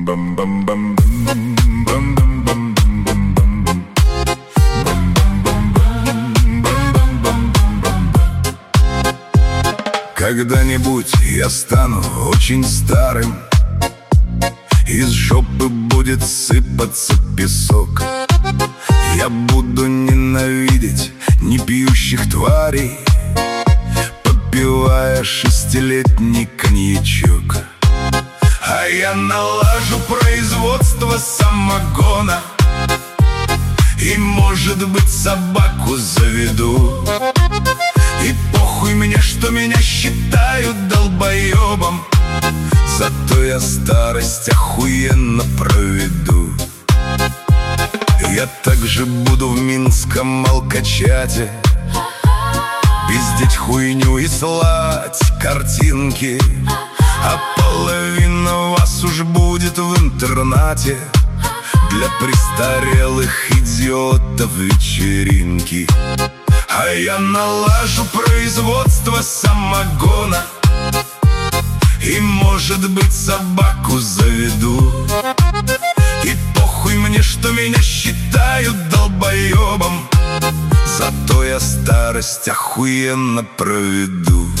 Когда-нибудь я стану очень старым, из жопы будет сыпаться песок. Я буду ненавидеть непьющих тварей, попивая 6-летний коньячок. А я налажу производство самогона и, может быть, собаку заведу. И похуй мне, что меня считают долбоебом, зато я старость охуенно проведу. Я также буду в минском алкачате пиздеть хуйню и слать картинки, а половина вас уж будет в интернате для престарелых идиотов вечеринки. А я налажу производство самогона и, может быть, собаку заведу. И похуй мне, что меня считают долбоебом, зато я старость охуенно проведу.